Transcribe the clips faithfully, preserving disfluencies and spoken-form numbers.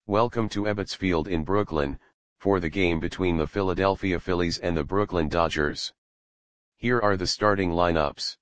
Welcome to Ebbets Field in Brooklyn, for the game between the Philadelphia Phillies and the Brooklyn Dodgers. Here are the starting lineups.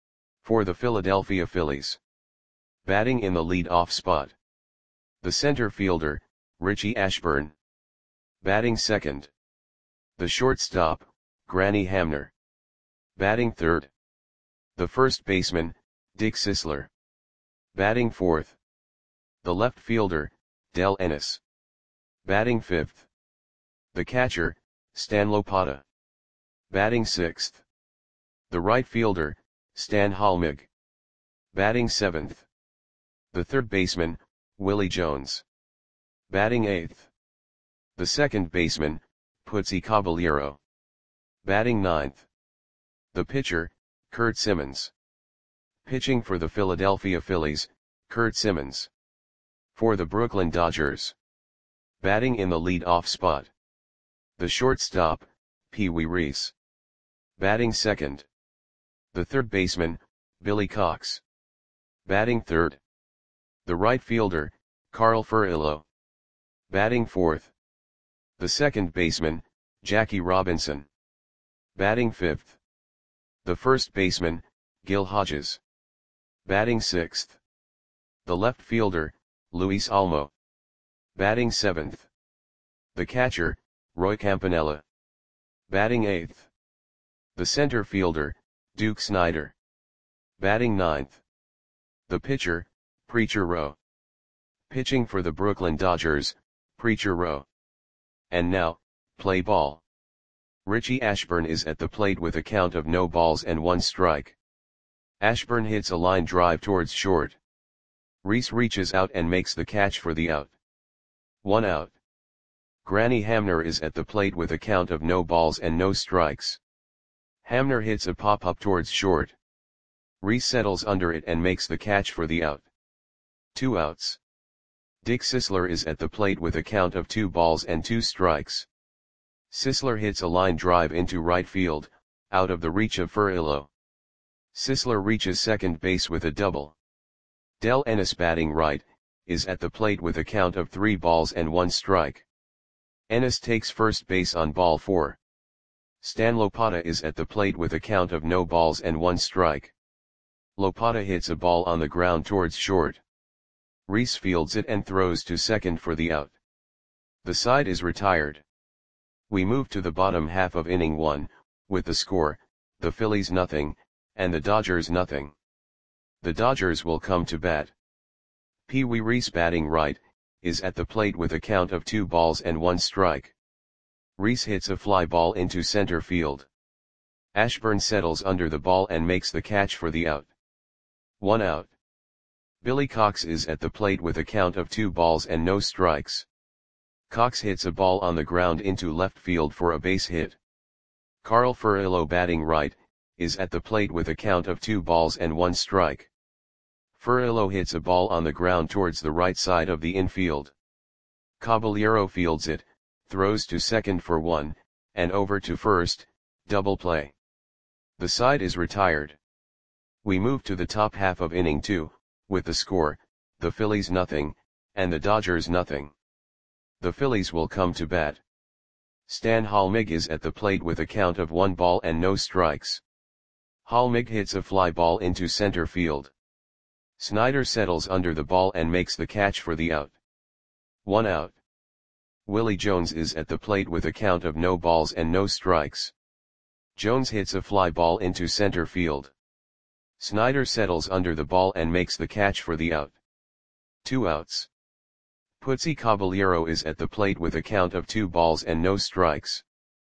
For the Philadelphia Phillies. Batting in the lead-off spot. The center fielder, Richie Ashburn. Batting second. The shortstop, Granny Hamner. Batting third. The first baseman, Dick Sisler. Batting fourth. The left fielder, Del Ennis. Batting fifth. The catcher, Stan Lopata. Batting sixth. The right fielder, Stan Halmig. Batting seventh. The third baseman, Willie Jones. Batting eighth. The second baseman, Putsy Caballero. Batting ninth. The pitcher, Curt Simmons. Pitching for the Philadelphia Phillies, Curt Simmons. For the Brooklyn Dodgers. Batting in the lead-off spot. The shortstop, Pee Wee Reese. Batting second. The third baseman, Billy Cox. Batting third. The right fielder, Carl Furillo. Batting fourth. The second baseman, Jackie Robinson. Batting fifth. The first baseman, Gil Hodges. Batting sixth. The left fielder, Luis Almo. Batting seventh. The catcher, Roy Campanella. Batting eighth. The center fielder, Duke Snider. Batting ninth. The pitcher, Preacher Rowe. Pitching for the Brooklyn Dodgers, Preacher Rowe. And now, play ball. Richie Ashburn is at the plate with a count of no balls and one strike. Ashburn hits a line drive towards short. Reese reaches out and makes the catch for the out. One out. Granny Hamner is at the plate with a count of no balls and no strikes. Hamner hits a pop-up towards short. Reese settles under it and makes the catch for the out. Two outs. Dick Sisler is at the plate with a count of two balls and two strikes. Sisler hits a line drive into right field, out of the reach of Furillo. Sisler reaches second base with a double. Del Ennis, batting right, is at the plate with a count of three balls and one strike. Ennis takes first base on ball four. Stan Lopata is at the plate with a count of no balls and one strike. Lopata hits a ball on the ground towards short. Reese fields it and throws to second for the out. The side is retired. We move to the bottom half of inning one, with the score, the Phillies nothing, and the Dodgers nothing. The Dodgers will come to bat. Pee Wee Reese, batting right, is at the plate with a count of two balls and one strike. Reese hits a fly ball into center field. Ashburn settles under the ball and makes the catch for the out. One out. Billy Cox is at the plate with a count of two balls and no strikes. Cox hits a ball on the ground into left field for a base hit. Carl Furillo, batting right, is at the plate with a count of two balls and one strike. Furillo hits a ball on the ground towards the right side of the infield. Caballero fields it, throws to second for one, and over to first, double play. The side is retired. We move to the top half of inning two, with the score, the Phillies nothing, and the Dodgers nothing. The Phillies will come to bat. Stan Halmig is at the plate with a count of one ball and no strikes. Halmig hits a fly ball into center field. Snider settles under the ball and makes the catch for the out. One out. Willie Jones is at the plate with a count of no balls and no strikes. Jones hits a fly ball into center field. Snider settles under the ball and makes the catch for the out. Two outs. Putsy Caballero is at the plate with a count of two balls and no strikes.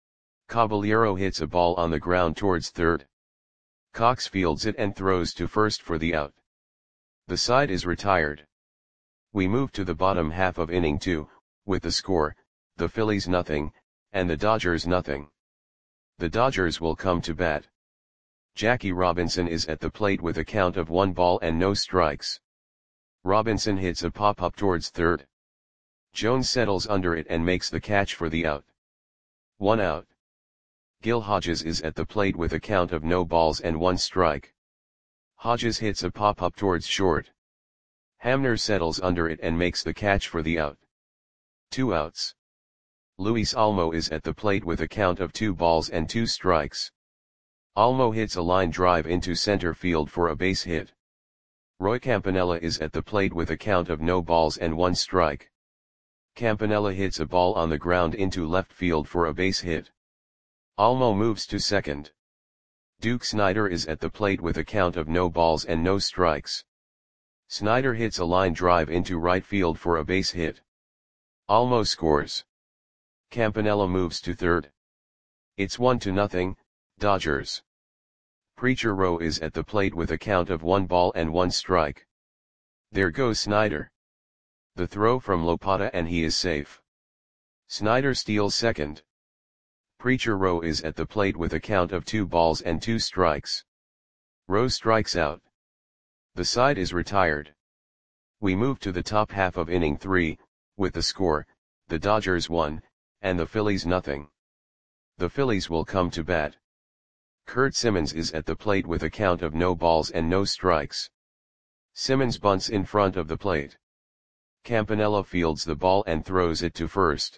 Caballero hits a ball on the ground towards third. Cox fields it and throws to first for the out. The side is retired. We move to the bottom half of inning two, with the score, the Phillies nothing, and the Dodgers nothing. The Dodgers will come to bat. Jackie Robinson is at the plate with a count of one ball and no strikes. Robinson hits a pop-up towards third. Jones settles under it and makes the catch for the out. One out. Gil Hodges is at the plate with a count of no balls and one strike. Hodges hits a pop-up towards short. Hamner settles under it and makes the catch for the out. two outs. Luis Olmo is at the plate with a count of two balls and two strikes. Olmo hits a line drive into center field for a base hit. Roy Campanella is at the plate with a count of no balls and one strike. Campanella hits a ball on the ground into left field for a base hit. Olmo moves to second. Duke Snider is at the plate with a count of no balls and no strikes. Snider hits a line drive into right field for a base hit. Olmo scores. Campanella moves to third. It's one to nothing, Dodgers. Preacher Rowe is at the plate with a count of one ball and one strike. There goes Snider. The throw from Lopata and he is safe. Snider steals second. Preacher Rowe is at the plate with a count of two balls and two strikes. Rowe strikes out. The side is retired. We move to the top half of inning three, with the score, the Dodgers one, and the Phillies nothing. The Phillies will come to bat. Kurt Simmons is at the plate with a count of no balls and no strikes. Simmons bunts in front of the plate. Campanella fields the ball and throws it to first.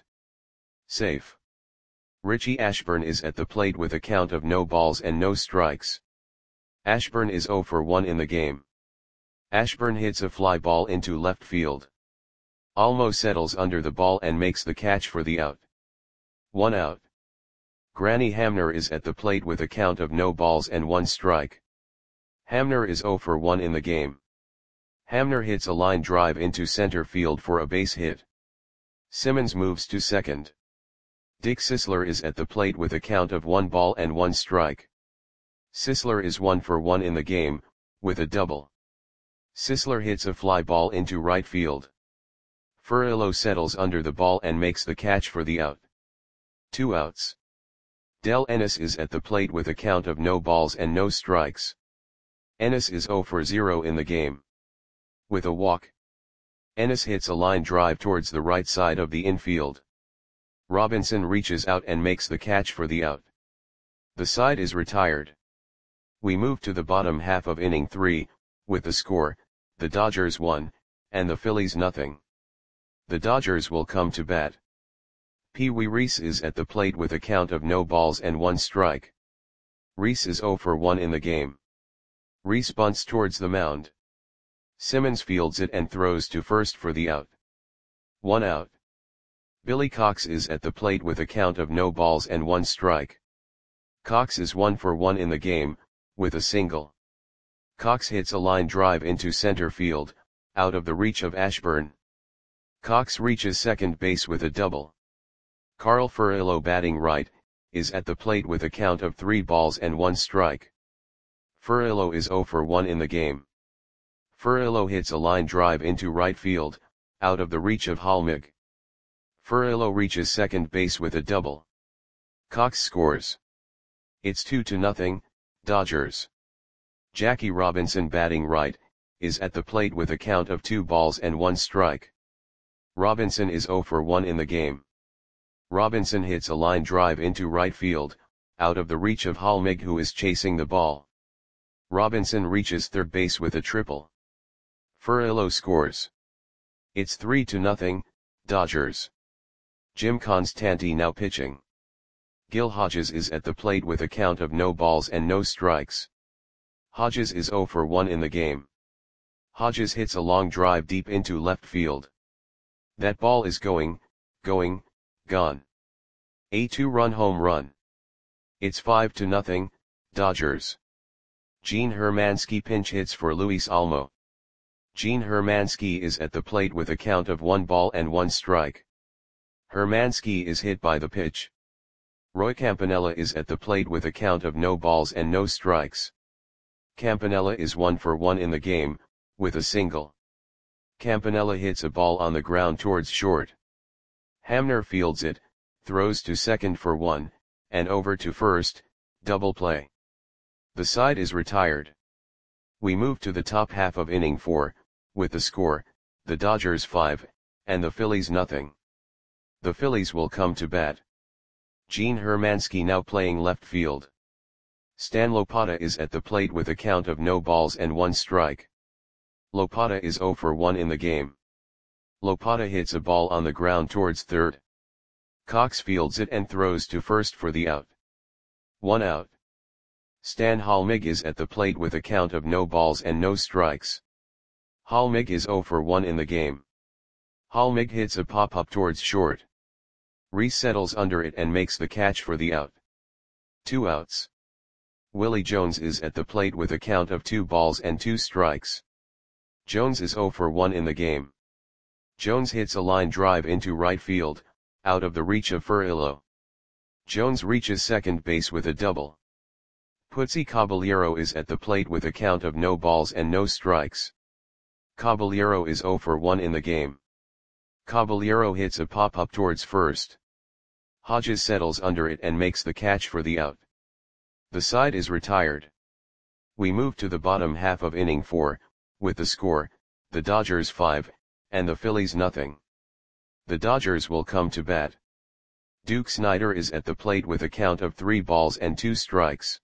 Safe. Richie Ashburn is at the plate with a count of no balls and no strikes. Ashburn is oh for one in the game. Ashburn hits a fly ball into left field. Olmo settles under the ball and makes the catch for the out. One out. Granny Hamner is at the plate with a count of no balls and one strike. Hamner is oh for one in the game. Hamner hits a line drive into center field for a base hit. Simmons moves to second. Dick Sisler is at the plate with a count of one ball and one strike. Sisler is one for one in the game, with a double. Sisler hits a fly ball into right field. Furillo settles under the ball and makes the catch for the out. Two outs. Del Ennis is at the plate with a count of no balls and no strikes. Ennis is oh for zero in the game. With a walk. Ennis hits a line drive towards the right side of the infield. Robinson reaches out and makes the catch for the out. The side is retired. We move to the bottom half of inning three, with the score, the Dodgers one, and the Phillies nothing. The Dodgers will come to bat. Pee Wee Reese is at the plate with a count of no balls and one strike. Reese is oh for one in the game. Reese bunts towards the mound. Simmons fields it and throws to first for the out. One out. Billy Cox is at the plate with a count of no balls and one strike. Cox is one for one in the game, with a single. Cox hits a line drive into center field, out of the reach of Ashburn. Cox reaches second base with a double. Carl Furillo, batting right, is at the plate with a count of three balls and one strike. Furillo is oh for one in the game. Furillo hits a line drive into right field, out of the reach of Hallmig. Furillo reaches second base with a double. Cox scores. It's two to nothing, Dodgers. Jackie Robinson, batting right, is at the plate with a count of two balls and one strike. Robinson is oh for one in the game. Robinson hits a line drive into right field, out of the reach of Hallmig, who is chasing the ball. Robinson reaches third base with a triple. Furillo scores. It's three to nothing, Dodgers. Jim Constanti now pitching. Gil Hodges is at the plate with a count of no balls and no strikes. Hodges is oh for one in the game. Hodges hits a long drive deep into left field. That ball is going, going, gone. A two-run home run. It's five to nothing, Dodgers. Gene Hermansky pinch hits for Luis Olmo. Gene Hermansky is at the plate with a count of one ball and one strike. Hermansky is hit by the pitch. Roy Campanella is at the plate with a count of no balls and no strikes. Campanella is one for one in the game, with a single. Campanella hits a ball on the ground towards short. Hamner fields it, throws to second for one, and over to first, double play. The side is retired. We move to the top half of inning four, with the score, the Dodgers five, and the Phillies nothing. The Phillies will come to bat. Gene Hermansky now playing left field. Stan Lopata is at the plate with a count of no balls and one strike. Lopata is oh for one in the game. Lopata hits a ball on the ground towards third. Cox fields it and throws to first for the out. One out. Stan Halmig is at the plate with a count of no balls and no strikes. Halmig is zero for one in the game. Halmig hits a pop-up towards short. Reese settles under it and makes the catch for the out. Two outs. Willie Jones is at the plate with a count of two balls and two strikes. Jones is zero for one in the game. Jones hits a line drive into right field, out of the reach of Furillo. Jones reaches second base with a double. Putzi Caballero is at the plate with a count of no balls and no strikes. Caballero is zero for one in the game. Caballero hits a pop-up towards first. Hodges settles under it and makes the catch for the out. The side is retired. We move to the bottom half of inning four, with the score, the Dodgers five, and the Phillies nothing. The Dodgers will come to bat. Duke Snider is at the plate with a count of three balls and two strikes.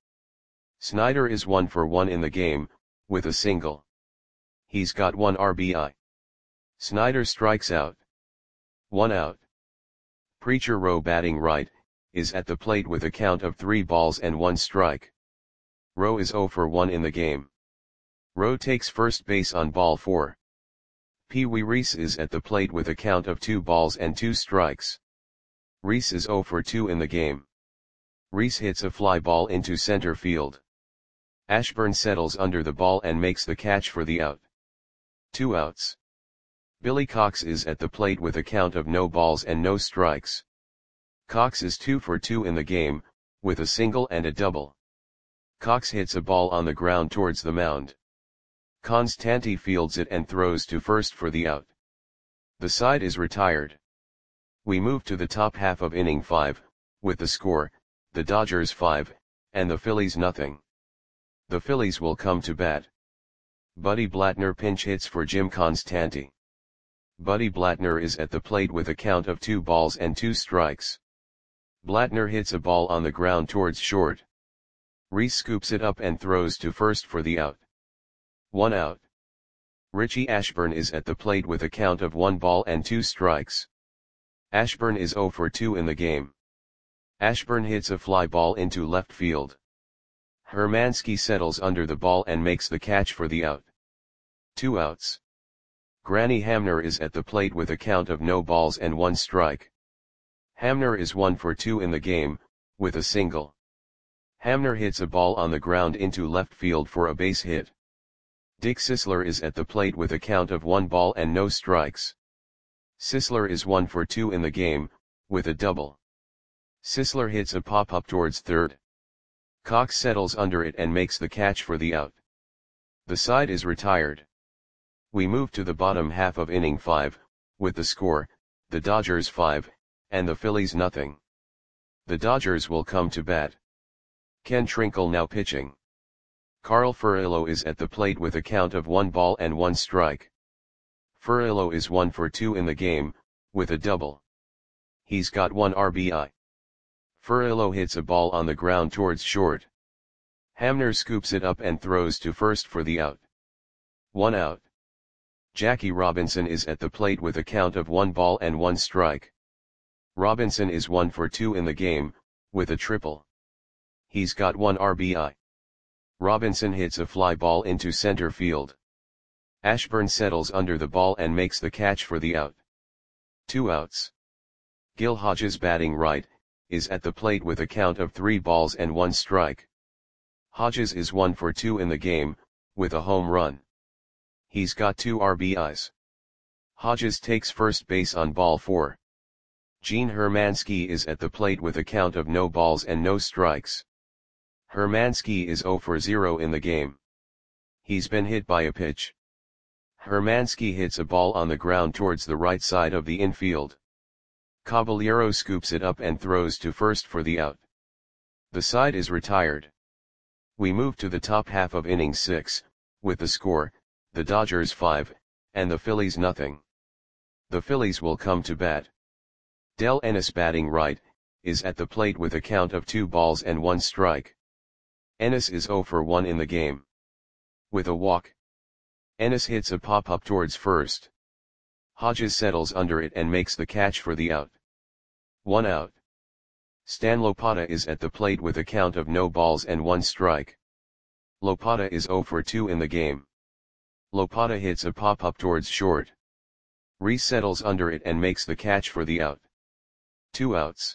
Snider is one for one in the game, with a single. He's got one R B I. Snider strikes out. One out. Preacher Rowe, batting right, is at the plate with a count of three balls and one strike. Rowe is zero for one in the game. Rowe takes first base on ball four. Pee Wee Reese is at the plate with a count of two balls and two strikes. Reese is zero for two in the game. Reese hits a fly ball into center field. Ashburn settles under the ball and makes the catch for the out. Two outs. Billy Cox is at the plate with a count of no balls and no strikes. Cox is two for two in the game, with a single and a double. Cox hits a ball on the ground towards the mound. Constanti fields it and throws to first for the out. The side is retired. We move to the top half of inning five, with the score, the Dodgers five, and the Phillies nothing. The Phillies will come to bat. Buddy Blattner pinch hits for Jim Constanti. Buddy Blattner is at the plate with a count of two balls and two strikes. Blattner hits a ball on the ground towards short. Reese scoops it up and throws to first for the out. One out. Richie Ashburn is at the plate with a count of one ball and two strikes. Ashburn is zero for two in the game. Ashburn hits a fly ball into left field. Hermansky settles under the ball and makes the catch for the out. Two outs. Granny Hamner is at the plate with a count of no balls and one strike. Hamner is one for two in the game, with a single. Hamner hits a ball on the ground into left field for a base hit. Dick Sisler is at the plate with a count of one ball and no strikes. Sisler is one for two in the game, with a double. Sisler hits a pop-up towards third. Cox settles under it and makes the catch for the out. The side is retired. We move to the bottom half of inning five, with the score, the Dodgers five, and the Phillies nothing. The Dodgers will come to bat. Ken Trinkle now pitching. Carl Furillo is at the plate with a count of one ball and one strike. Furillo is one for two in the game, with a double. He's got one R B I. Furillo hits a ball on the ground towards short. Hamner scoops it up and throws to first for the out. One out. Jackie Robinson is at the plate with a count of one ball and one strike. Robinson is one for two in the game, with a triple. He's got one R B I. Robinson hits a fly ball into center field. Ashburn settles under the ball and makes the catch for the out. Two outs. Gil Hodges, batting right, is at the plate with a count of three balls and one strike. Hodges is one for two in the game, with a home run. He's got two R B Is. Hodges takes first base on ball four. Gene Hermansky is at the plate with a count of no balls and no strikes. Hermansky is zero for zero in the game. He's been hit by a pitch. Hermansky hits a ball on the ground towards the right side of the infield. Caballero scoops it up and throws to first for the out. The side is retired. We move to the top half of inning six, with the score, the Dodgers five, and the Phillies nothing. The Phillies will come to bat. Del Ennis, batting right, is at the plate with a count of two balls and one strike. Ennis is zero for one in the game. With a walk. Ennis hits a pop-up towards first. Hodges settles under it and makes the catch for the out. One out. Stan Lopata is at the plate with a count of no balls and one strike. Lopata is zero for two in the game. Lopata hits a pop-up towards short. Reese settles under it and makes the catch for the out. Two outs.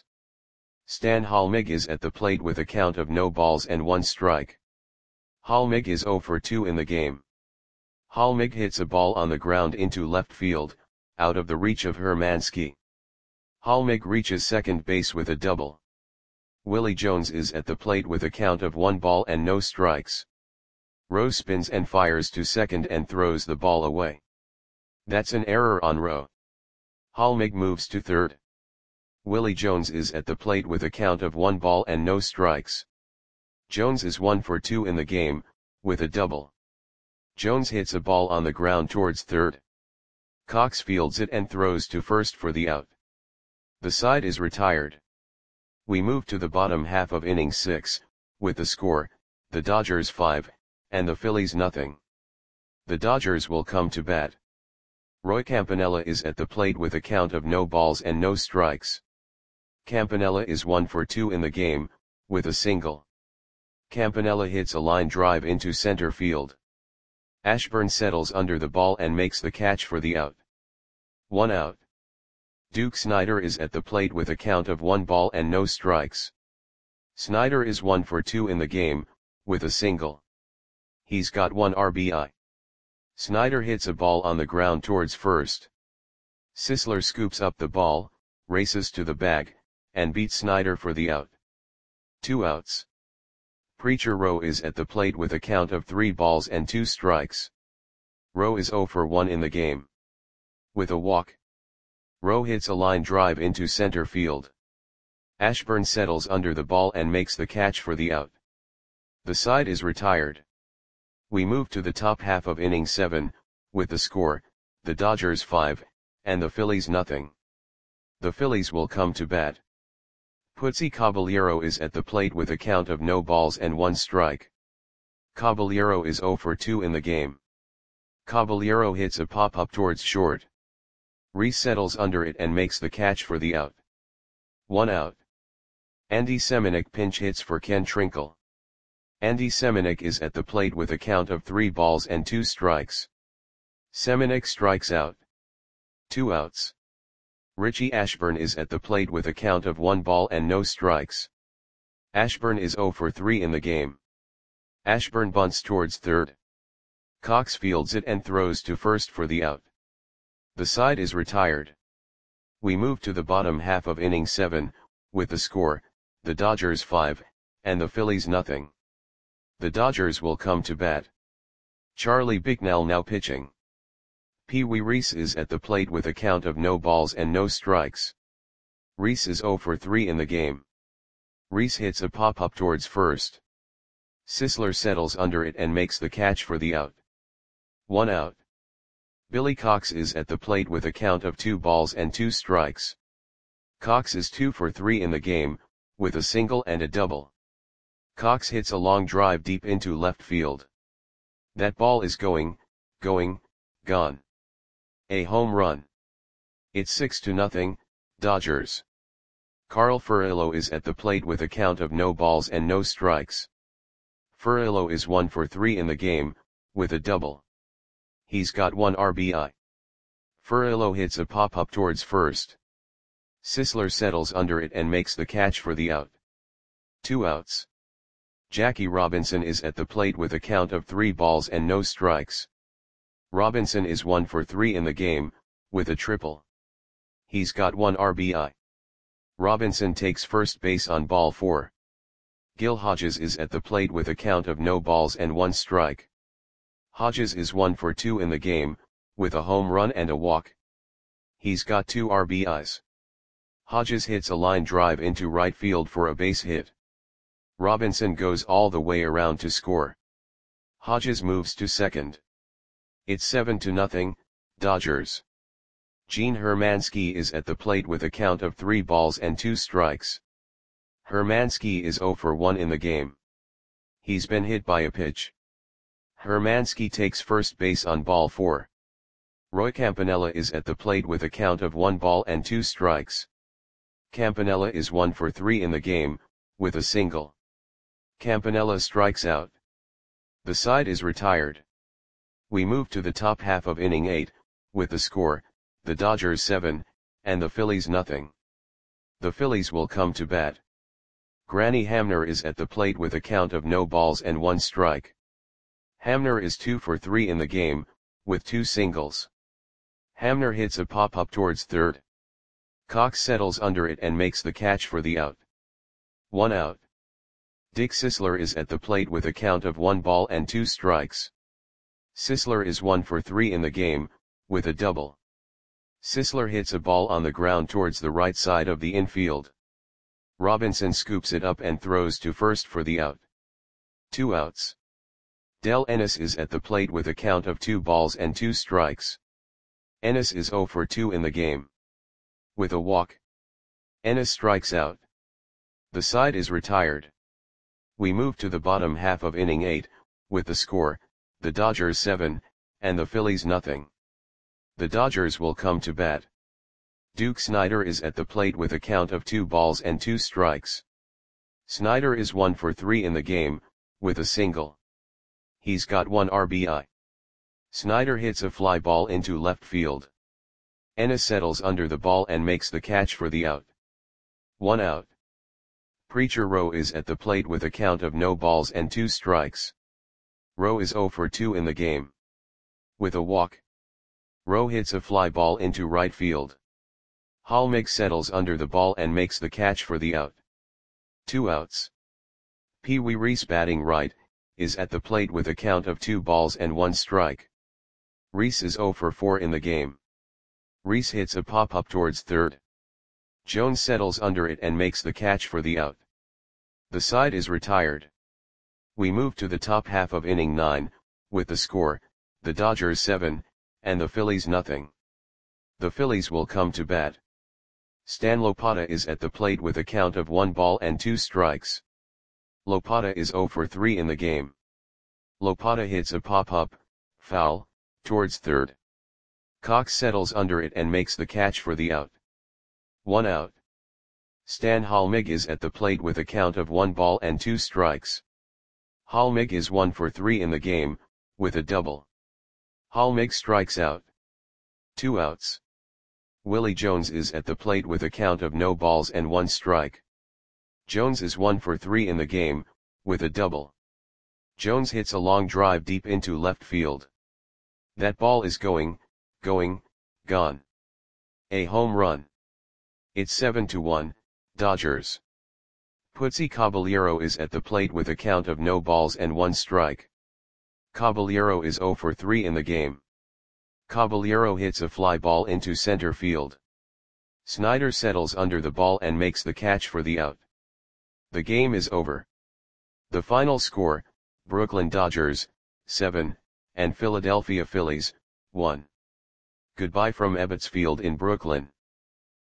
Stan Halmig is at the plate with a count of no balls and one strike. Halmig is zero for two in the game. Halmig hits a ball on the ground into left field, out of the reach of Hermansky. Halmig reaches second base with a double. Willie Jones is at the plate with a count of one ball and no strikes. Rowe spins and fires to second and throws the ball away. That's an error on Rowe. Halmig moves to third. Willie Jones is at the plate with a count of one ball and no strikes. Jones is one for two in the game, with a double. Jones hits a ball on the ground towards third. Cox fields it and throws to first for the out. The side is retired. We move to the bottom half of inning six, with the score, the Dodgers five, and the Phillies nothing. The Dodgers will come to bat. Roy Campanella is at the plate with a count of no balls and no strikes. Campanella is one for two in the game, with a single. Campanella hits a line drive into center field. Ashburn settles under the ball and makes the catch for the out. One out. Duke Snider is at the plate with a count of one ball and no strikes. Snider is one for two in the game, with a single. He's got one R B I. Snider hits a ball on the ground towards first. Sisler scoops up the ball, races to the bag, and beats Snider for the out. Two outs. Preacher Rowe is at the plate with a count of three balls and two strikes. Rowe is zero for one in the game. With a walk. Rowe hits a line drive into center field. Ashburn settles under the ball and makes the catch for the out. The side is retired. We move to the top half of inning seven, with the score, the Dodgers five, and the Phillies nothing. The Phillies will come to bat. Putzi Caballero is at the plate with a count of no balls and one strike. Caballero is zero for two in the game. Caballero hits a pop-up towards short. Reese settles under it and makes the catch for the out. One out. Andy Semenuk pinch hits for Ken Trinkle. Andy Semenuk is at the plate with a count of three balls and two strikes. Semenuk strikes out. Two outs. Richie Ashburn is at the plate with a count of one ball and no strikes. Ashburn is zero for three in the game. Ashburn bunts towards third. Cox fields it and throws to first for the out. The side is retired. We move to the bottom half of inning seven, with the score, the Dodgers five, and the Phillies nothing. The Dodgers will come to bat. Charlie Bicknell now pitching. Pee Wee Reese is at the plate with a count of no balls and no strikes. Reese is zero for three in the game. Reese hits a pop-up towards first. Sisler settles under it and makes the catch for the out. One out. Billy Cox is at the plate with a count of two balls and two strikes. Cox is two for three in the game, with a single and a double. Cox hits a long drive deep into left field. That ball is going, going, gone. A home run. It's six to nothing, Dodgers. Carl Furillo is at the plate with a count of no balls and no strikes. Furillo is one for three in the game, with a double. He's got one R B I. Furillo hits a pop-up towards first. Sisler settles under it and makes the catch for the out. Two outs. Jackie Robinson is at the plate with a count of three balls and no strikes. Robinson is one for three in the game, with a triple. He's got one R B I. Robinson takes first base on ball four. Gil Hodges is at the plate with a count of no balls and one strike. Hodges is one for two in the game, with a home run and a walk. He's got two R B Is. Hodges hits a line drive into right field for a base hit. Robinson goes all the way around to score. Hodges moves to second. It's seven to nothing, Dodgers. Gene Hermansky is at the plate with a count of three balls and two strikes. Hermansky is zero for one in the game. He's been hit by a pitch. Hermansky takes first base on ball four. Roy Campanella is at the plate with a count of one ball and two strikes. Campanella is one for three in the game, with a single. Campanella strikes out. The side is retired. We move to the top half of inning eight, with the score, the Dodgers seven, and the Phillies nothing. The Phillies will come to bat. Granny Hamner is at the plate with a count of no balls and one strike. Hamner is two for three in the game, with two singles. Hamner hits a pop-up towards third. Cox settles under it and makes the catch for the out. One out. Dick Sisler is at the plate with a count of one ball and two strikes. Sisler is one for three in the game, with a double. Sisler hits a ball on the ground towards the right side of the infield. Robinson scoops it up and throws to first for the out. Two outs. Del Ennis is at the plate with a count of two balls and two strikes. Ennis is zero for two in the game. With a walk. Ennis strikes out. The side is retired. We move to the bottom half of inning eight, with the score, the Dodgers seven, and the Phillies nothing. The Dodgers will come to bat. Duke Snider is at the plate with a count of two balls and two strikes. Snider is one for three in the game, with a single. He's got one R B I. Snider hits a fly ball into left field. Ennis settles under the ball and makes the catch for the out. One out. Preacher Rowe is at the plate with a count of no balls and two strikes. Rowe is zero for two in the game. With a walk. Rowe hits a fly ball into right field. Halmig settles under the ball and makes the catch for the out. Two outs. Pee Wee Reese, batting right, is at the plate with a count of two balls and one strike. Reese is zero for four in the game. Reese hits a pop-up towards third. Jones settles under it and makes the catch for the out. The side is retired. We move to the top half of inning nine, with the score, the Dodgers seven, and the Phillies nothing. The Phillies will come to bat. Stan Lopata is at the plate with a count of one ball and two strikes. Lopata is zero for three in the game. Lopata hits a pop-up, foul, towards third. Cox settles under it and makes the catch for the out. One out. Stan Halmig is at the plate with a count of one ball and two strikes. Halmig is one for three in the game, with a double. Halmig strikes out. Two outs. Willie Jones is at the plate with a count of no balls and one strike. Jones is one for three in the game, with a double. Jones hits a long drive deep into left field. That ball is going, going, gone. A home run. It's seven to one, Dodgers. Putzi Caballero is at the plate with a count of no balls and one strike. Caballero is zero for three in the game. Caballero hits a fly ball into center field. Snider settles under the ball and makes the catch for the out. The game is over. The final score, Brooklyn Dodgers, seven, and Philadelphia Phillies, one. Goodbye from Ebbets Field in Brooklyn.